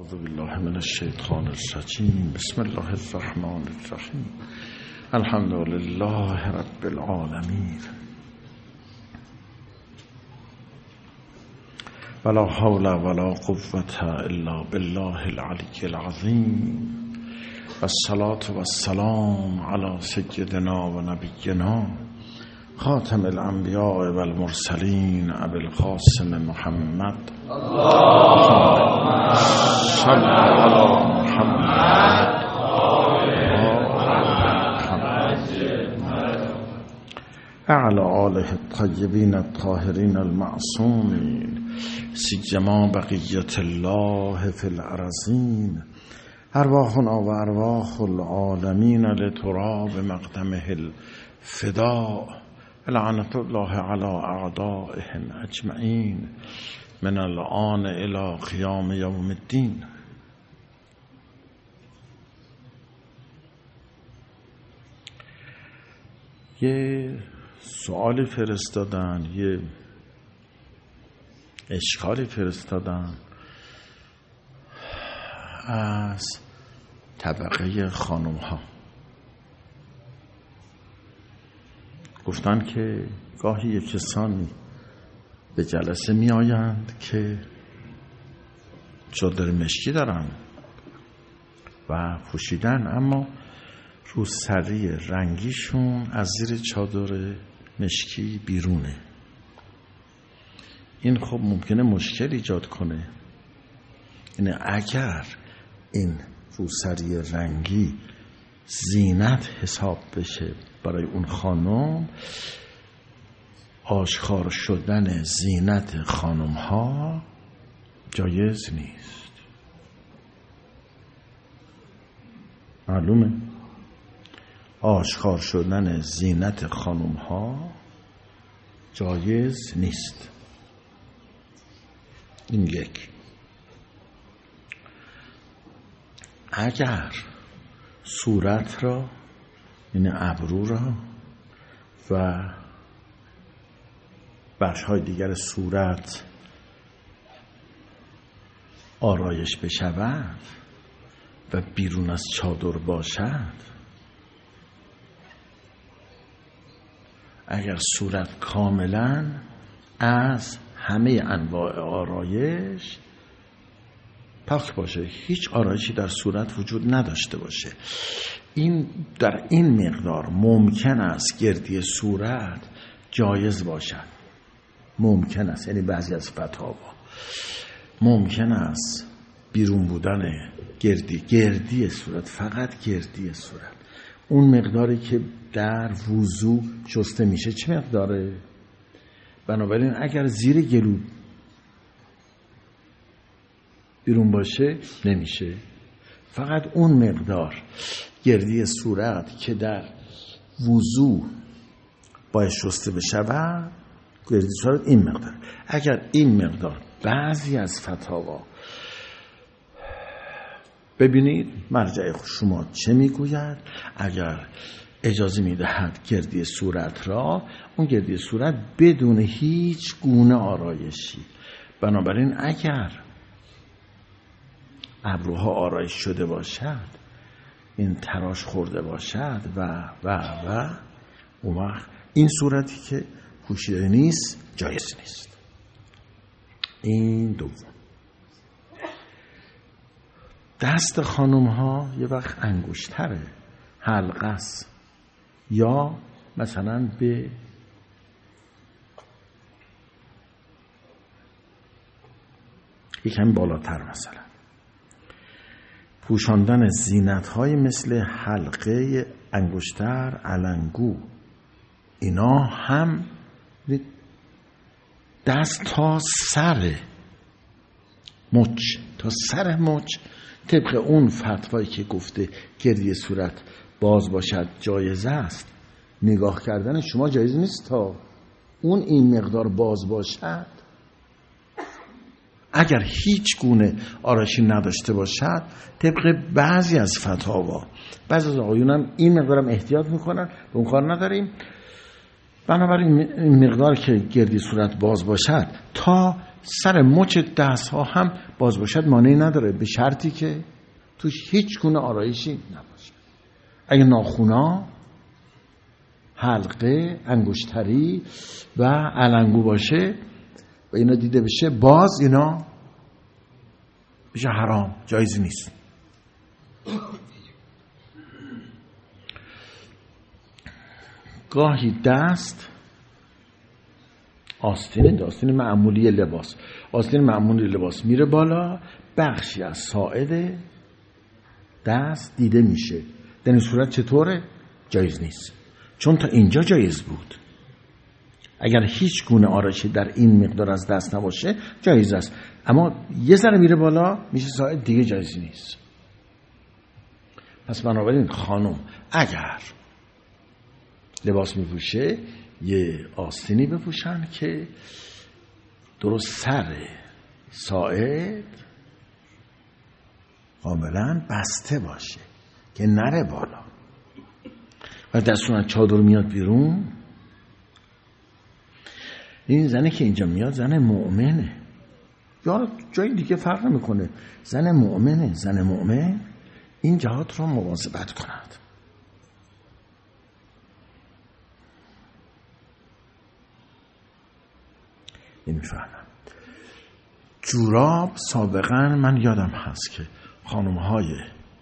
اعوذ بالله من الشیطان الرجیم. بسم الله الرحمن الرحیم. الحمد لله رب العالمین. ولا حول ولا قوة الا بالله العلی العظیم. والصلاة والسلام على سیدنا و نبینا خاتم الانبیاء والمرسلین ابی القاسم محمد اللهم صل علی محمد اعلی آله الطیبین الطاهرین المعصومین سیما بقیت الله فی الارضین. ارواحنا و ارواح العالمین لتراب مقدمه الفداء. لعنت الله علی اعدائهم اجمعین من الآن الی قیام یوم الدین. یه سوالی فرستادن، یه اشکالی فرستادن از طبقه خانم ها. گفتن که گاهی یک کسانی به جلسه می آیند که چادر مشکی دارن و پوشیدن، اما روسری رنگیشون از زیر چادر مشکی بیرونه. این خب ممکنه مشکل ایجاد کنه. یعنی اگر این روسری رنگی زینت حساب بشه برای اون خانم، آشکار شدن زینت خانم ها جایز نیست. معلومه؟ آشکار شدن زینت خانم ها جایز نیست. این یک. اگر صورت را، یعنی ابرو را و بخش‌های دیگر صورت آرایش بشود و بیرون از چادر باشد، اگر صورت کاملا از همه انواع آرایش پاک باشه، هیچ آرایشی در صورت وجود نداشته باشه، این در این مقدار ممکن است گردی صورت جایز باشد. ممکن است، یعنی بعضی از فتاوا ممکن است بیرون بودن گردی صورت، فقط گردی صورت، اون مقداری که در وضو شسته میشه چه مقداره؟ بنابراین اگر زیر گلو بیرون باشه نمیشه، فقط اون مقدار گردی صورت که در وضو باید شسته بشود، گردی صورت این مقدار. اگر این مقدار، بعضی از فتاوا، ببینید مرجع شما چه میگوید، اگر اجازه میدهد گردی صورت را، اون گردی صورت بدون هیچ گونه آرایشی. بنابراین اگر ابروها آرایش شده باشد، این تراش خورده باشد و اون وقت این صورتی که پوشیده نیست جایز نیست. این دوم. دست خانم ها یه وقت انگشتره، حلقه است، یا مثلا به یکم بالاتر مثلا پوشاندن زینت های مثل حلقه انگشتر، علنگو، اینا هم دست تا سر مچ طبق اون فتوایی که گفته گردی صورت باز باشد جایز است. نگاه کردن شما جایز نیست تا اون این مقدار باز باشد. اگر هیچ گونه آرایشی نداشته باشد، طبق بعضی از فتاوا، بعضی از آقایون هم این مقدارم احتیاط میکنن، به اون کار نداریم. بنابراین این مقدار که گردی صورت باز باشد تا سر مچ دست ها هم باز باشد مانعی نداره، به شرطی که توش هیچ گونه آرایشی نباشه. اگه ناخونا، حلقه، انگشتری و علنگو باشه و اینا دیده بشه، باز اینا میشه حرام، جایز نیست. گاهی دست آستین معمولی لباس میره بالا، بخشی از ساعد دست دیده میشه. در این صورت چطوره؟ جایز نیست، چون تا اینجا جایز بود. اگر هیچ گونه آرایشی در این مقدار از دست نباشه جایز است، اما یه ذره میره بالا میشه ساعد، دیگه جایز نیست. پس بنابراین خانم اگر لباس میپوشه یه آستینی بپوشن که درست سر ساعد کاملا بسته باشه که نره بالا. و دستون چادر میاد بیرون، این زنه که اینجا میاد زن مؤمنه یا جای دیگه فرق نمیکنه، زن مؤمنه. زن مؤمن این جهات رو مواظبت کند. نمیفهمم. جوراب سابقا من یادم هست که خانم‌های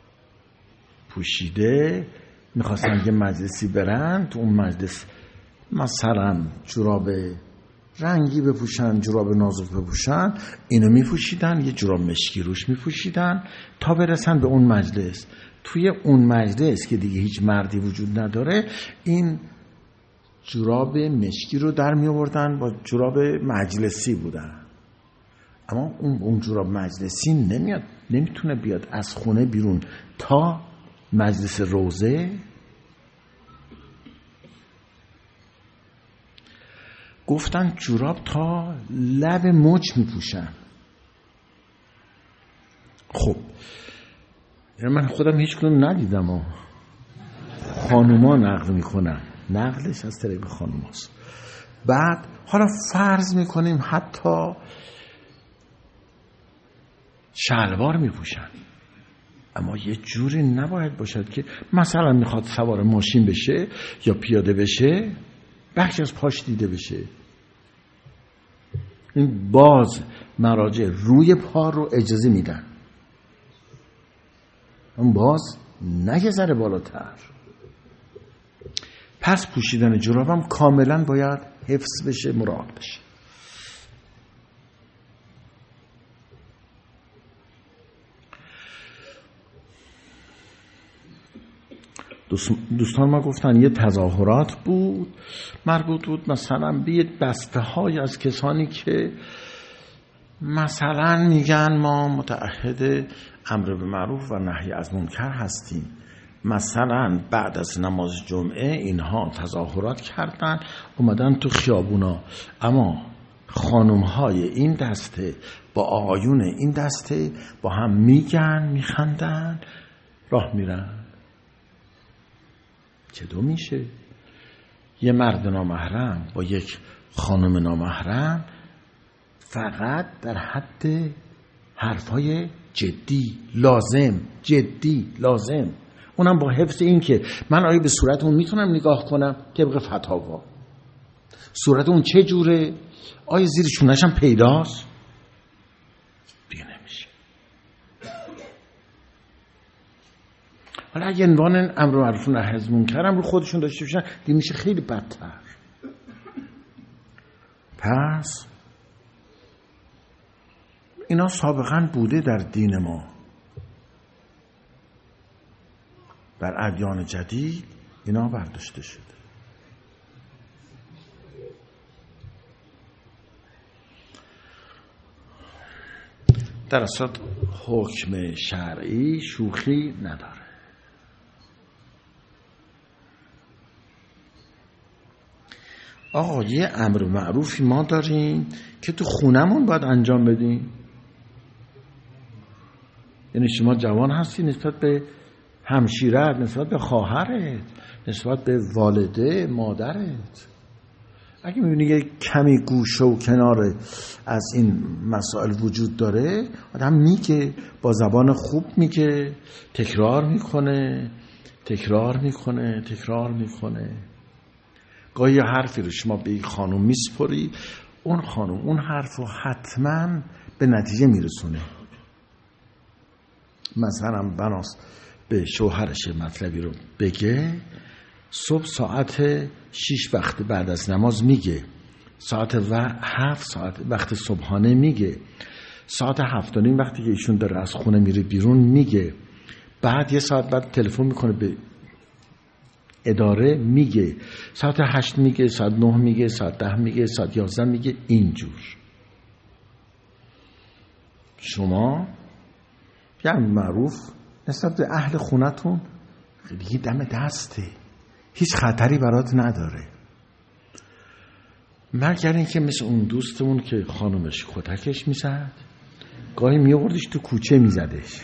پوشیده میخواستن که مجلسی برن، تو اون مجلس مثلا جوراب رنگی بپوشن، جوراب نازک بپوشن، اینو میپوشیدن، یه جوراب مشکی روش میپوشیدن تا برسن به اون مجلس. توی اون مجلس که دیگه هیچ مردی وجود نداره، این جوراب مشکی رو در می آوردن، با جوراب مجلسی بودن. اما اون جوراب مجلسی نمیتونه بیاد از خونه بیرون تا مجلس روزه. گفتن جوراب تا لب مچ میپوشن. خب من خودم هیچ کدوم ندیدم و خانوما نقل میکنن، نقلش از طریق خانوماست. بعد حالا فرض میکنیم حتی شلوار میپوشن، اما یه جوری نباید باشد که مثلا میخواد سوار ماشین بشه یا پیاده بشه بخشی از پاش دیده بشه. این باز مراجع روی پا رو اجازه میدن، اون باز نه یه ذره بالاتر. پس پوشیدن جورابم کاملا باید حفظ بشه، مراقب بشه. دوستان ما گفتن یه تظاهرات بود، مربوط بود مثلا به یه دسته های از کسانی که مثلا میگن ما متعهد امر به معروف و نهی از منکر هستیم. مثلا بعد از نماز جمعه اینها تظاهرات کردن، اومدن تو خیابونا، اما خانم های این دسته با آقایون این دسته با هم میگن، میخندن، راه میرن. چطور میشه یه مرد نامحرم با یک خانم نامحرم فقط در حد حرفای جدی لازم، اونم با حفظ این که من آیا به صورت اون میتونم نگاه کنم طبق فتاوا، صورت اون چه جوره، آیا زیر چونش هم پیداست، دیگه نمیشه. حالا اگه عنوان امر معروف و نهی از منکر رو خودشون داشته باشن دیگه میشه خیلی بدتر. پس اینا سابقا بوده در دین ما. در ادیان جدید اینا برداشته شده. در اصل حکم شرعی شوخی نداره. آقا یه امر معروفی ما داریم که تو خونمون باید انجام بدیم. یعنی شما جوان هستی نسبت به همشیرت، نسبت به خواهرت، نسبت به والده مادرت، اگه میبینی یه کمی گوشه و کنار از این مسائل وجود داره، آدم میگه، با زبان خوب میگه، تکرار میکنه. گاهی یه حرفی رو شما به یک خانم میسپری، اون خانم اون حرف رو حتما به نتیجه میرسونه. مثلا بناس به شوهرش مطلبی رو بگه، صبح ساعت 6 وقت بعد از نماز میگه، ساعت 7 ساعت وقت صبحانه میگه، ساعت 7:30 وقتی که ایشون داره از خونه میره بیرون میگه، بعد یه ساعت بعد تلفن میکنه به اداره میگه، ساعت 8 میگه، ساعت 9 میگه، ساعت 10 میگه، ساعت 11 میگه. اینجور شما یعنی معروف نسبت به اهل خونتون خیلی دم دسته، هیچ خطری برات نداره، مگر اینکه مثل اون دوستمون که خانومش کتکش میزد، گاهی میوردش تو کوچه میزدش.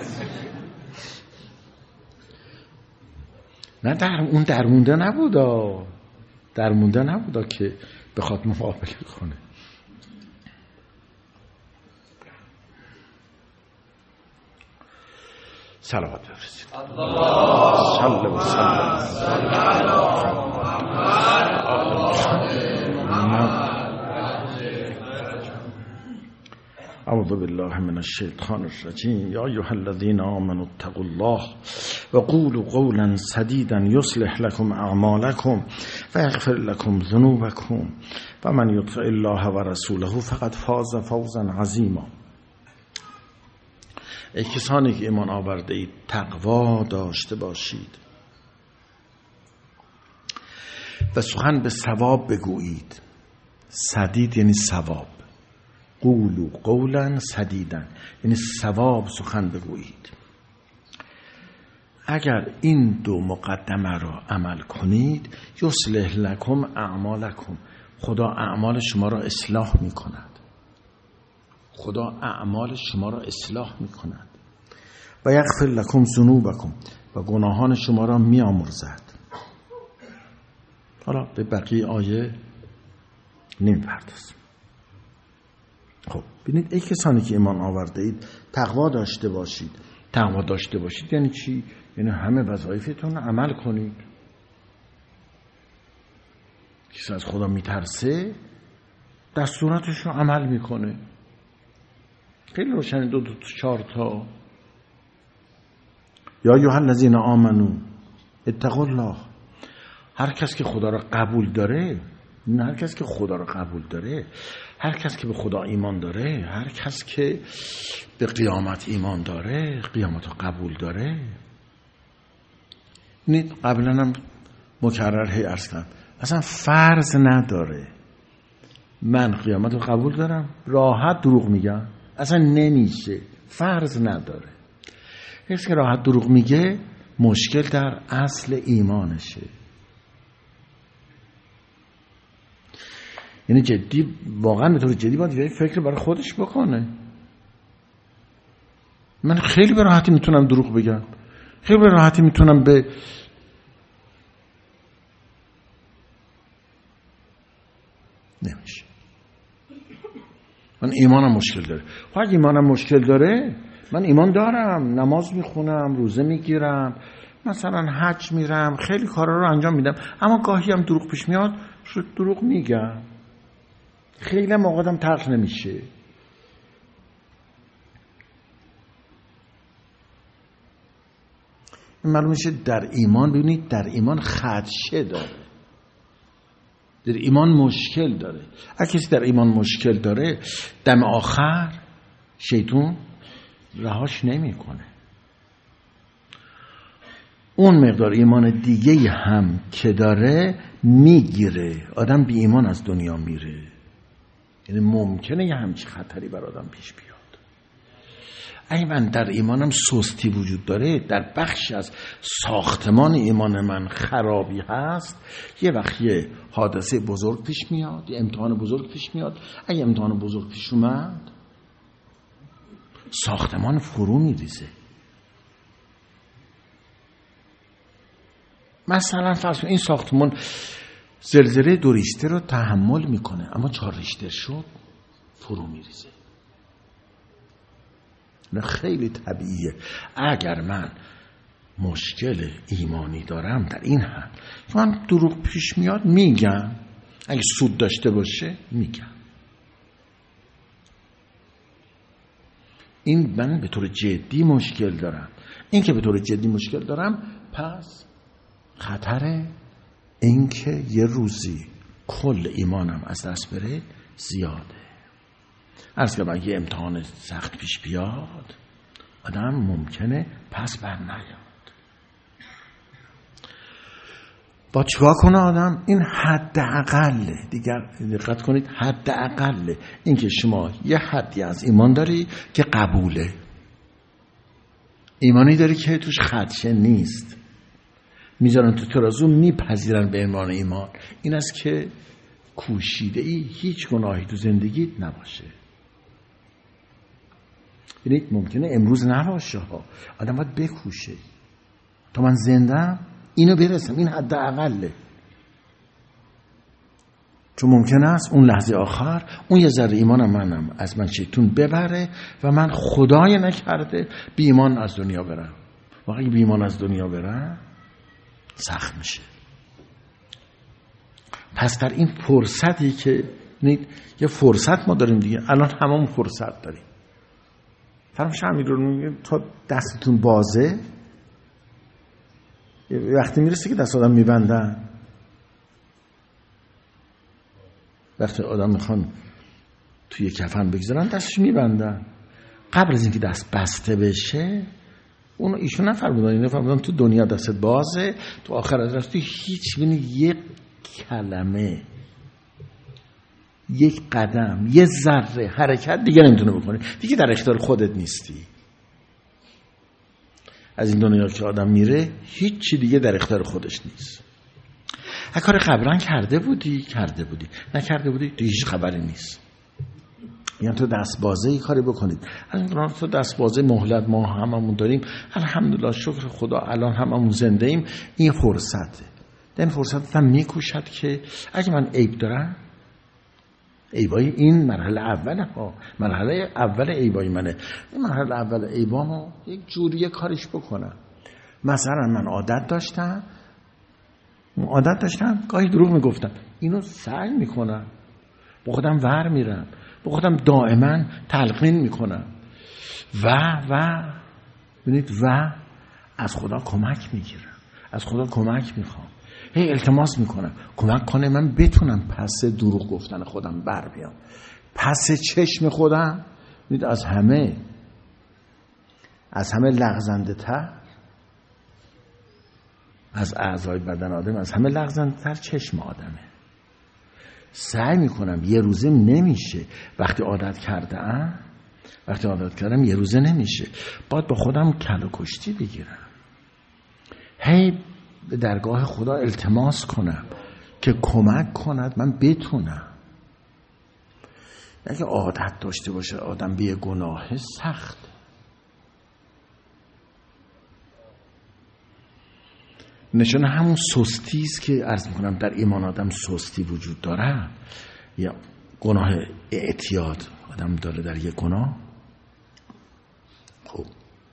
نه اون درمونده نبودا که بخواد مقابله کنه. صلوات بفرستید. صلی و اعوذ بالله من الشیطان الرجیم. یا ایها الذین آمنوا اتقوا الله وقولوا قولا سدیدا یصلح لكم اعمالكم ویغفر لكم ذنوبكم ومن یطع الله ورسوله فقد فاز فوزا عظیما. ای کسانی که ایمان آورده اید تقوا داشته باشید و سخن به صواب بگویید. سدید یعنی صواب. قولوا قولا سدیدا یعنی صواب سخن بگویید. اگر این دو مقدمه را عمل کنید یصلح لکم اعمالکم، خدا اعمال شما را اصلاح می کند. و یغفر لکم ذنوبکم، و گناهان شما را می آمرزد. حالا به بقیه آیه نمی‌پردازیم. خب ببینید ای کسانی که ایمان آورده اید تقوا داشته باشید. تقوا داشته باشید یعنی چی؟ یعنی همه وظایفتون رو عمل کنید. کسی از خدا میترسه دستوراتش رو عمل میکنه. خیلی روشن. 2 تا 4 تا. یا ایها الذین آمنو اتقوا الله. هر کس که خدا را قبول داره، نه هر کس که خدا را قبول داره، هر کس که به خدا ایمان داره، هر کس که به قیامت ایمان داره، قیامت رو قبول داره. نه قبلا هم مکرر عرض کردم اصلا فرض نداره من قیامت رو قبول دارم راحت دروغ میگم، اصلا نمیشه، فرض نداره. کسی که راحت دروغ میگه مشکل در اصل ایمانشه. یعنی جدی، واقعا به طور جدی باید یه فکر برای خودش بکنه. من خیلی به راحتی میتونم دروغ بگم، خیلی به راحتی میتونم به نمیشه. من ایمانم مشکل داره. خب اگه ایمانم مشکل داره، من ایمان دارم، نماز میخونم، روزه میگیرم، مثلا حج میرم، خیلی کارا رو انجام میدم، اما گاهی هم دروغ پیش میاد، دروغ میگم. خیلی هم آقادم تلخ نمیشه. این معلوم میشه در ایمان، ببینید در ایمان خدشه داره، در ایمان مشکل داره. اگه کسی در ایمان مشکل داره، دم آخر شیطان رهاش نمیکنه. اون مقدار ایمان دیگه هم که داره میگیره، آدم بی ایمان از دنیا میره. یعنی ممکنه یه همچی خطری بر آدم پیش بیاد. اگه من در ایمانم سستی وجود داره، در بخشی از ساختمان ایمان من خرابی هست، یه وقت یه حادثه بزرگ پیش میاد، یه امتحان بزرگ پیش میاد. اگه امتحان بزرگ پیش اومد، ساختمان فرو میریزه. مثلا فرض کن این ساختمان زلزله 2 ریشتر رو تحمل میکنه، اما 4 ریشتر شد فرو میریزه. نه خیلی طبیعیه. اگر من مشکل ایمانی دارم در این حد، من دروغ پیش میاد میگم، اگه سود داشته باشه میگم. این من به طور جدی مشکل دارم. این که به طور جدی مشکل دارم، پس خطر این که یه روزی کل ایمانم از دست بره زیاده. عرض که یه امتحان سخت پیش بیاد، آدم ممکنه پس بر نیاد. با چیکار کنه آدم؟ این حداقله. دیگر دقت کنید، حداقله این که شما یه حدی از ایمان داری که قبوله، ایمانی داری که توش خدشه نیست، میذارن تو ترازو میپذیرن به ایمان. ایمان این است که کوشیده ای هیچ گناهی تو زندگی نباشه. یعنی ممکنه امروز نباشه ها، آدم باید بکوشه تا من زندم اینو برسم. این حداقله، چون ممکن است اون لحظه آخر اون یه ذره ایمانم منم از من شیطون ببره و من خدای نکرده بی ایمان از دنیا برم. واقعا بی ایمان از دنیا برم سخت میشه. پس در این فرصتی که یه فرصت ما داریم دیگه، الان هممون فرصت داریم. فراموش نمی‌کنید تا دستتون بازه، وقتی میرسه که دست آدم میبندن، وقتی آدم میخوان توی کفن بگذارن دستش میبندن. قبل از اینکه دست بسته بشه اونو ایشون نفرمودن، اینو فرمودن تو دنیا دستت بازه، تو آخرت رفتی هیچ بینی یک کلمه، یک قدم، یه ذره حرکت دیگه نمیتونه بکنی، دیگه در اختیار خودت نیستی. از این دنیا که آدم میره هیچی دیگه در اختیار خودش نیست. اگه کار قبلا کرده بودی نکرده بودی هیچ خبری نیست. یعنی تو دست بازه ای کاری بکنید. الان تو دست بازه مهلت ما هممون داریم، الحمدلله شکر خدا الان هممون زنده ایم. این فرصته. این فرصت هم میکوشد که اگه من عیب دارم، عیبای این مرحله اوله ها، مرحله اول عیبای منه، این مرحله اول عیبامو یک جوری کارش بکنم. مثلا من عادت داشتم گاهی دروغ میگفتم، اینو سعی میکنم با خودم ور میرم، با خودم دائما تلقین میکنم و ببینید و از خدا کمک میگیرم، از خدا کمک میخوام، هی التماس میکنم کمک کنه من بتونم پس دروغ گفتن خودم بر بیام، پس چشم خودم. ببینید از همه لغزنده تر از اعضای بدن آدم، از همه لغزنده تر چشم آدمه. سعی میکنم، یه روزه نمیشه. وقتی عادت کردم یه روزه نمیشه. باید با خودم کل و کشتی بگیرم، هی به درگاه خدا التماس کنم که کمک کند من بتونم. اگه عادت داشته باشه آدم به گناه سخت، نشانه همون سستی است که عرض میکنم در ایمان آدم سستی وجود داره، یا گناه اعتیاد آدم داره در یک گناه. خب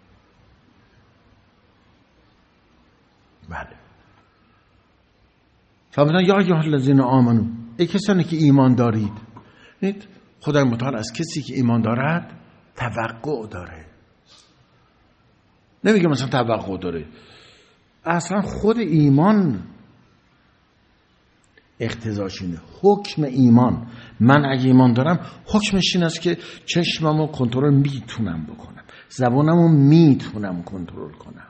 بله، فرمودن یا ایها الذین آمنو، ای کسانی که ایمان دارید. خدای متعال از کسی که ایمان دارد توقع داره. نمیگه مثلا توقع داره، اصلا خود ایمان اقتضاش اینه. حکم ایمان، من اگه ایمان دارم حکمش این است که چشممو کنترل میتونم بکنم، زبانمو میتونم کنترل کنم،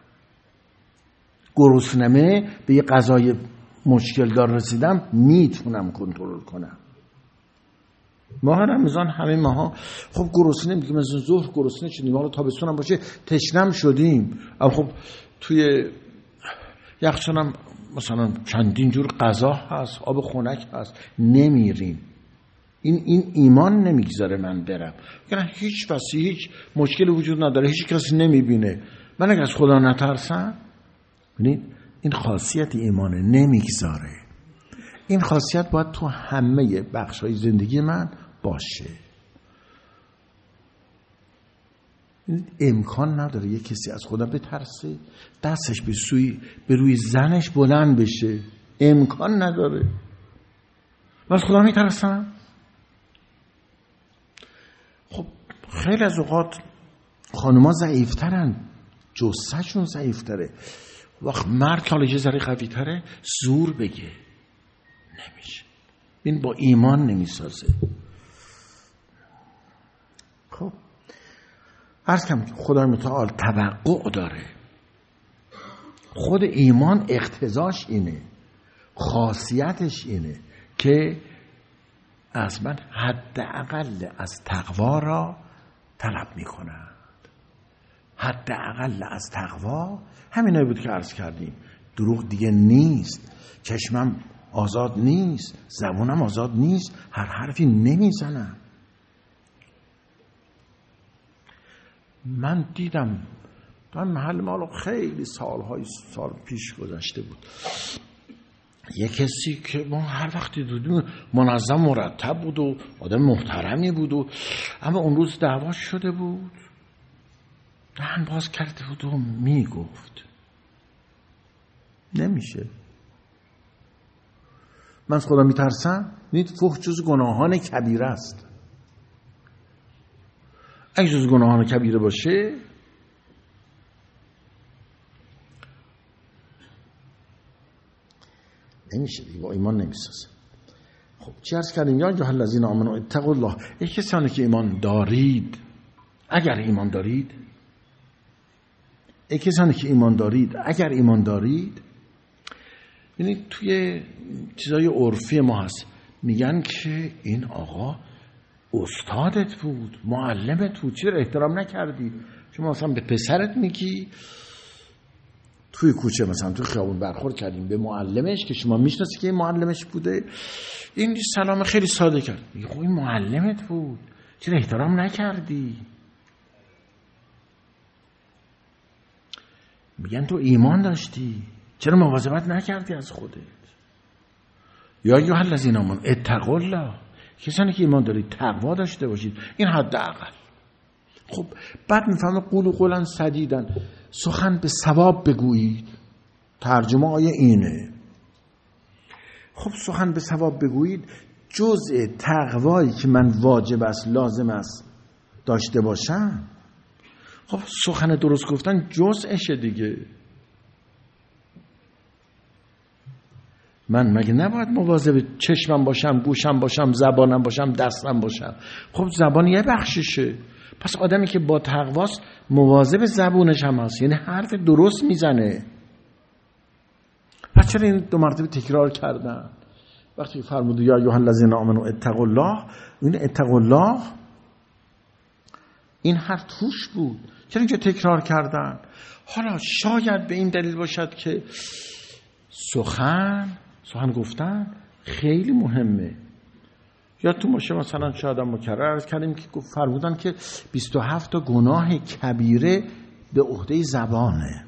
گرسنمه به یه غذای مشکل دار رسیدم میتونم کنترل کنم. ماه رمضان همه ماها خب گرسنه میگیم، مثلا ظهر گرسنه شدیم، حالا تابستون باشه تشنم شدیم، اما خب توی یخچال هم مثلا چندین جور غذا هست، آب خنک هست، نمیریم. این ایمان نمیگذاره من برم. یعنی هیچ وسیله، هیچ مشکلی وجود نداره، هیچ کسی نمیبینه. من اگه از خدا نترسم، ببینید این خاصیت ایمانه، نمیگذاره. این خاصیت باید تو همه بخش‌های زندگی من باشه. امکان نداره یک کسی از خدا بترسه دستش به روی زنش بلند بشه. امکان نداره. من از خدا میترسم. خب خیلی از اوقات خانوما ضعیفترن، جثه‌شون ضعیفتره. وقت مرد که حالا یه ذره قوی تره زور بگه نمیشه. این با ایمان نمیسازه. خب عرض کنم خدای متعال توقع داره. خود ایمان اقتضاش اینه، خاصیتش اینه که از من حداقل از تقوا را طلب میکنند. حداقل از تقوا همینایی بود که عرض کردیم. دروغ دیگه نیست، چشمم آزاد نیست، زبونم آزاد نیست، هر حرفی نمیزنم. من دیدم در محل ما خیلی سال پیش گذشته بود، یه کسی که ما هر وقتی دیدیم منظم مرتب بود و آدم محترمی بود و اما اون روز دعواش شده بود، دهن باز کرده بود و میگفت نمیشه. من از خدا میترسم. نید فحش جز گناهان کبیره است. اگه جز گناهان کبیره باشه نمیشه دیگه، با ایمان نمیسازه. خب چی عرض کردیم؟ یا ایها الذین آمنوا اتقوا الله. ای کسانی که ایمان دارید، اگر ایمان دارید، ای کسانی که ایمان دارید، اگر ایمان دارید، یعنی توی چیزای عرفی ما هست میگن که این آقا استادت بود، معلمت بود، چرا احترام نکردی؟ شما مثلا به پسرت میگی توی کوچه مثلا توی خیابون برخورد کردیم به معلمش که شما میشناسی که این معلمش بوده، این سلام خیلی ساده کرد، میگه خب این معلمت بود، چرا احترام نکردی؟ میگن تو ایمان داشتی، چرا مواظبت نکردی از خودت؟ یا ایها الذین آمنوا اتقوا الله. کسانی که ایمان دارید تقوا داشته باشید، این حداقل. خب بعد میفهمه قولوا قولا سدیدا، سخن به صواب بگویید. ترجمه آیه اینه. خب سخن به صواب بگویید جزء تقوایی که من واجب است، لازم است داشته باشم. خب سخن درست گفتن جزءشه دیگه. من مگه نباید مواظب چشمم باشم، گوشم باشم، زبانم باشم، دستم باشم؟ خب زبان یه بخششه. پس آدمی که با تقواست مواظب زبونش هم هست، یعنی حرف درست میزنه. پس چرا این دو مرتبه تکرار کردن؟ وقتی فرمود یا ایها الذین آمنوا اتقوا الله، این اتقوا الله این حرف توش بود، چرا اینجا تکرار کردن؟ حالا شاید به این دلیل باشد که سخن گفتن خیلی مهمه. یادتون باشه مثلا شاید هم مکرر عرض کردیم که فرمودن که 27 تا گناه کبیره به عهده زبانه.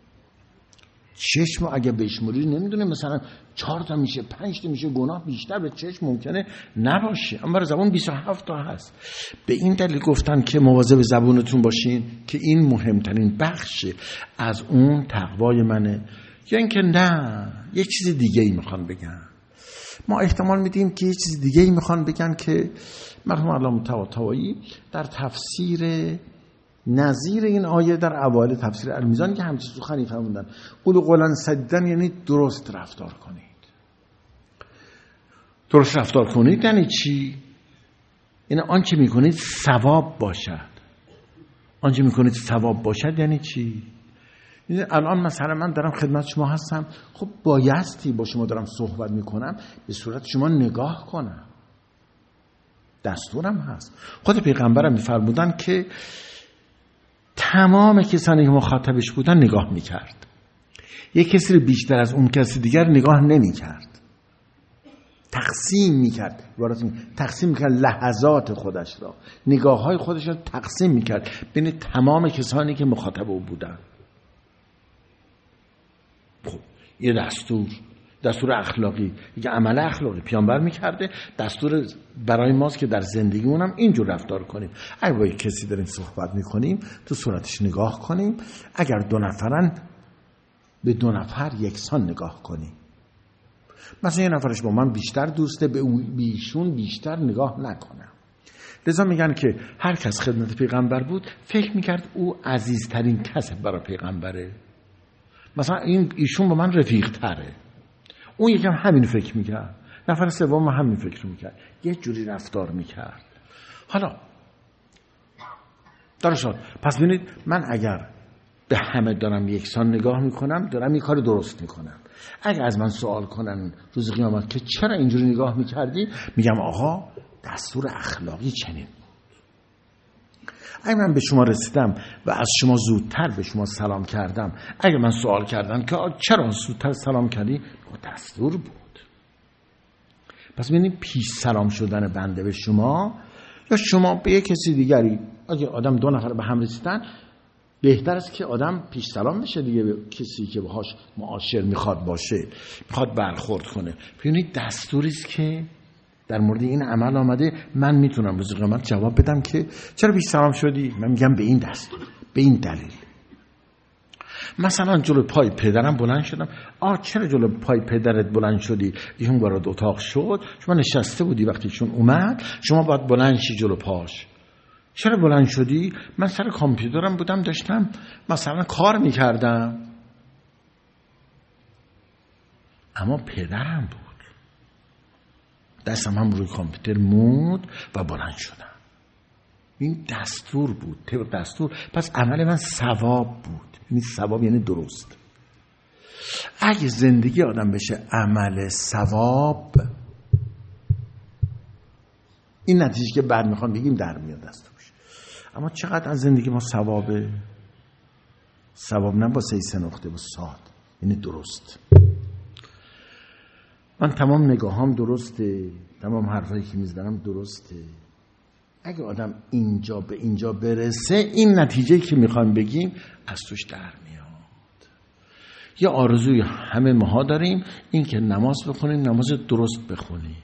چشم اگه بشموری نمیدونه مثلا 4 تا میشه، 5 تا میشه، گناه بیشتر به چشم ممکنه نباشه، اما برای زبان 27 تا هست. به این دلیل گفتن که مواظب زبونتون باشین که این مهمترین بخش از اون تقوای منه. یا اینکه نه یک چیز دیگه ای میخوان بگن. ما احتمال میدیم که یک چیز دیگه ای میخوان بگن که مرحوم علامه طباطبایی در تفسیر نظیر این آیه در اوایل تفسیر المیزان که همچین سخنی فرمودن، قولوا قولا سدیدا، یعنی درست رفتار کنید. درست رفتار کنید یعنی چی؟ یعنی آنچه میکنید ثواب باشد. آنچه میکنید ثواب باشد یعنی چی؟ الان مثلا من دارم خدمت شما هستم، خب بایستی با شما دارم صحبت میکنم به صورت شما نگاه کنم، دستورم هست. خود پیغمبرم میفرمودن که تمام کسانی که مخاطبش بودن نگاه میکرد، یک کسی رو بیشتر از اون کسی دیگر نگاه نمیکرد، تقسیم میکرد، تقسیم میکرد لحظات خودش را، نگاه های خودش را تقسیم میکرد بین تمام کسانی که مخاطب او بودن. خب یه دستور دستور اخلاقی، یک عمل اخلاقی پیامبر میکرده، دستور برای ماست که در زندگیمون هم اینجور رفتار کنیم. اگر با یک کسی داریم صحبت میکنیم تو صورتش نگاه کنیم، اگر 2 نفرن به 2 نفر یکسان نگاه کنیم. مثلا یه نفرش با من بیشتر دوسته، به ایشون بیشتر نگاه نکنم. لذا میگن که هر کس خدمت پیغمبر بود فکر میکرد او عزیزترین کس برای پیغمبره. مثلا ایشون با من رفیق تره، اون یکم همین فکر میکرد، نفر سوم همین فکر میکرد، یه جوری رفتار میکرد. حالا درست شد. پس ببینید من اگر به همه دارم یکسان نگاه میکنم، دارم این کار درست میکنم. اگر از من سوال کنن روز قیامت که چرا اینجوری نگاه میکردی، میگم آقا دستور اخلاقی چنین بود. اگر من به شما رسیدم و از شما زودتر به شما سلام کردم، اگر من سوال کردم که چرا زودتر سلام کردی، دستور بود. پس ببینید پیش سلام شدن بنده به شما یا شما به یک کسی دیگری، اگه آدم 2 نفر به هم رسیدن بهتر است که آدم پیش سلام بشه دیگه به کسی که باهاش معاشر میخواد باشه، میخواد برخورد کنه. ببینید دستوری است که در مورد این عمل آمده. من میتونم روز قیامت جواب بدم که چرا پیش سلام شدی؟ من میگم به این دستور، به این دلیل. مثلا جلو پای پدرم بلند شدم. چرا جلو پای پدرت بلند شدی؟ ایشون وارد اتاق شد، شما نشسته بودی، وقتی ایشون اومد شما باید بلند شی جلو پاش. چرا بلند شدی؟ من سر کامپیوترم بودم، داشتم مثلا کار میکردم. اما پدرم بود، دستم هم روی کامپیوتر موند و بلند شدم. این دستور بود، طبق دستور. پس عمل من ثواب بود. این ثواب یعنی درست. اگه زندگی آدم بشه عمل ثواب، این نتیجه که بعد میخوام بگیم در میاد دستورش. اما چقدر از زندگی ما ثوابه؟ ثواب نه با 3 نقطه، با صاد، یعنی درست. من تمام نگاهام درسته، تمام حرفایی که میزنم درسته. اگه آدم اینجا به اینجا برسه، این نتیجه که میخوایم بگیم از توش در میاد. یه آرزوی همه ماها داریم، این که نماز بخونیم، نماز درست بخونیم.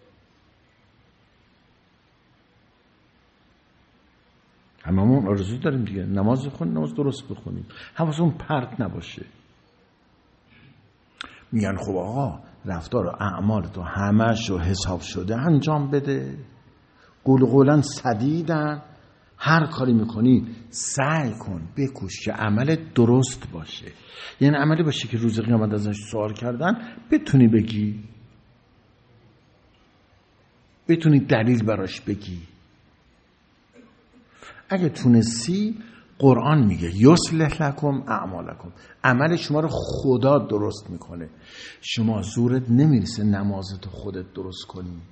هممون آرزو داریم دیگه، نماز بخونیم، نماز درست بخونیم، حواسمون پرت نباشه. میگن خب آقا رفتار و اعمال تو همش رو حساب شده انجام بده، قولن سدیدن، هر کاری میکنی سعی کن بکوش که عمل درست باشه. یعنی عملی باشه که روز قیامت ازش سوال کردن بتونی بگی، بتونی دلیل براش بگی. اگه تونستی، قرآن میگه یصلح لکم اعمالکم، عمل شما رو خدا درست میکنه. شما زورت نمیرسه نمازتو خودت درست کنی.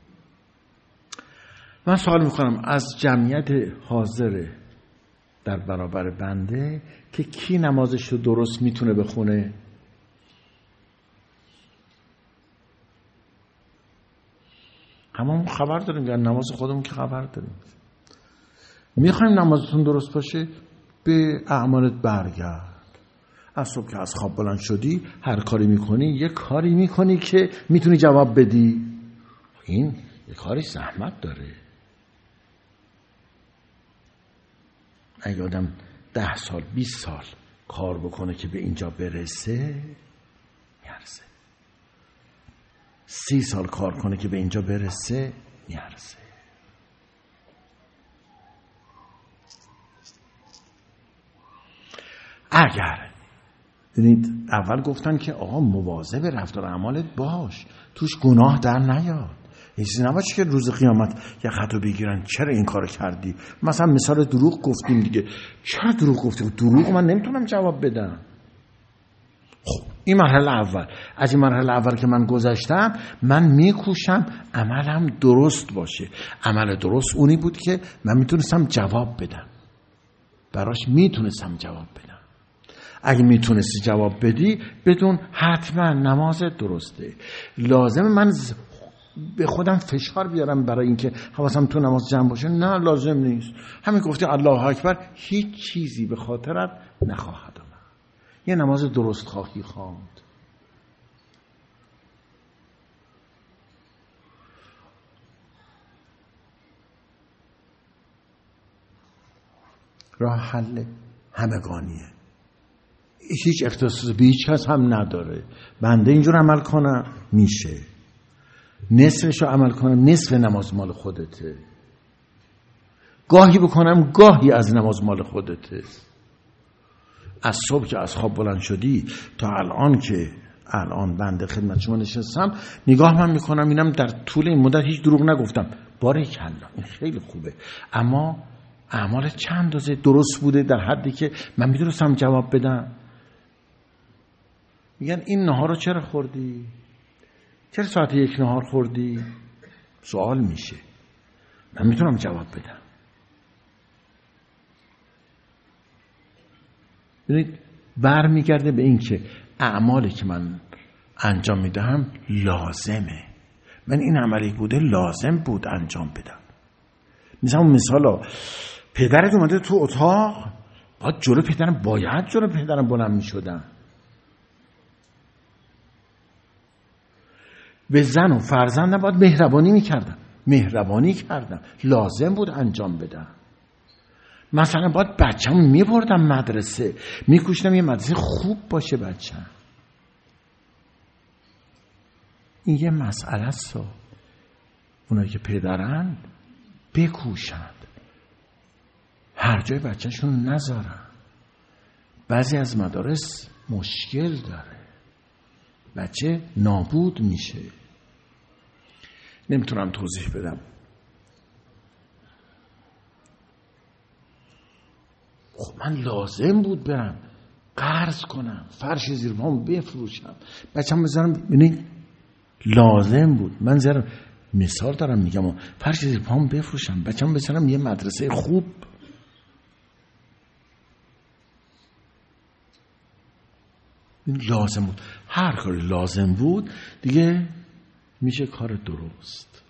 من سوال میکنم از جمعیت حاضر در برابر بنده که کی نمازش رو درست میتونه بخونه؟ هممون خبر داریم، یعنی نماز خودمون که خبر داریم. میخوایم نمازتون درست باشه، به اعمالت برگرد. از صبح که از خواب بلند شدی هر کاری میکنی، یه کاری میکنی که میتونی جواب بدی. این یه کاری زحمت داره. اگه آدم 10 سال 20 سال کار بکنه که به اینجا برسه، میارزه. 30 سال کار کنه که به اینجا برسه، میارزه. اگر ببینید اول گفتن که آقا مواظب رفتار اعمالت باش، توش گناه در نیاد. چیزی نباشه که روز قیامت یه خطا بگیرن چرا این کارو کردی. مثلا مثال دروغ گفتیم دیگه، چرا دروغ گفتی؟ دروغ من نمیتونم جواب بدم. خب این مرحله اول. از این مرحله اول که من گذشتم، من میکوشم عملم درست باشه. عمل درست اونی بود که من میتونستم جواب بدم، براش میتونستم جواب بدم. اگه میتونستی جواب بدی، بدون حتما نماز درسته. لازم من به خودم فشار بیارم برای اینکه حواسم تو نماز جمع باشه؟ نه، لازم نیست. همین گفتی الله اکبر، هیچ چیزی به خاطرت نخواهد آمد. یه نماز درست خواهی خواند. راه حل همگانیه، هیچ اختصاص به هیچ کس هم نداره. بنده اینجور عمل کنم میشه، نصفشو عمل کنم نصف نماز مال خودته، گاهی بکنم گاهی از نماز مال خودته. از صبح که از خواب بلند شدی تا الان بنده خدمت شما نشستم، نگاه من میکنم اینم در طول این مدت هیچ دروغ نگفتم. باریکلا، این خیلی خوبه. اما اعمال چند اندازه درست بوده در حدی که من میدونستم جواب بدم. میگن این نهار رو چرا خوردی؟ چرا ساعت 1 نهار خوردی؟ سوال میشه، من میتونم جواب بدم. ببینید برمیگرده به این که اعمالی که من انجام میدهم لازمه. من این عملی بوده لازم بود انجام بدم. مثلا پدرت اومده تو اتاق، باید جلو پدرم بلند میشدم. به زن و فرزندم باید مهربانی کردم، لازم بود انجام بدم. مثلا باید بچه‌مو میبردم مدرسه، میکوشتم یه مدرسه خوب باشه بچه‌م. این یه مسئله است. اونایی که پدرن بکوشند هر جای بچه‌شون نذارن. بعضی از مدارس مشکل داره، بچه نابود میشه. نمیتونم توضیح بدم. خب من لازم بود برم قرض کنم، فرش زیر پام بفروشم، بچه‌م بذارم. ببینید لازم بود. من زیرا مثال دارم میگم، فرش زیر پام بفروشم، بچه‌م بذارم یه مدرسه خوب. این لازم بود. هر کاری لازم بود دیگه میشه کار درست.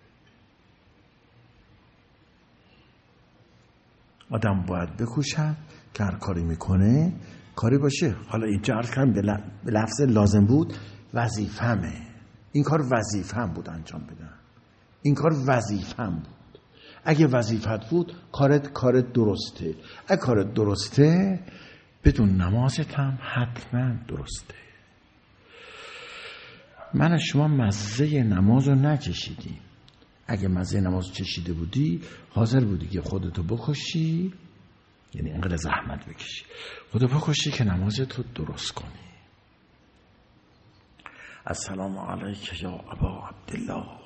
آدم باید بکوشد که هر کاری میکنه کاری باشه. حالا اینجا عرض کردم به لفظ لازم بود، وظیفه‌مه. این کار وظیفه‌م بود انجام بدم. این کار وظیفه‌م بود. اگه وظیفت بود کارت درسته. اگه کارت درسته بدون نمازت هم حتما درسته. من شما مزه نماز رو نچشیدیم. اگه مزه نماز چشیده بودی حاضر بودی که خودتو بکشی، یعنی اینقدر زحمت بکشی خودتو بکشی که نمازتو درست کنی. السلام علیک یا ابا عبدالله.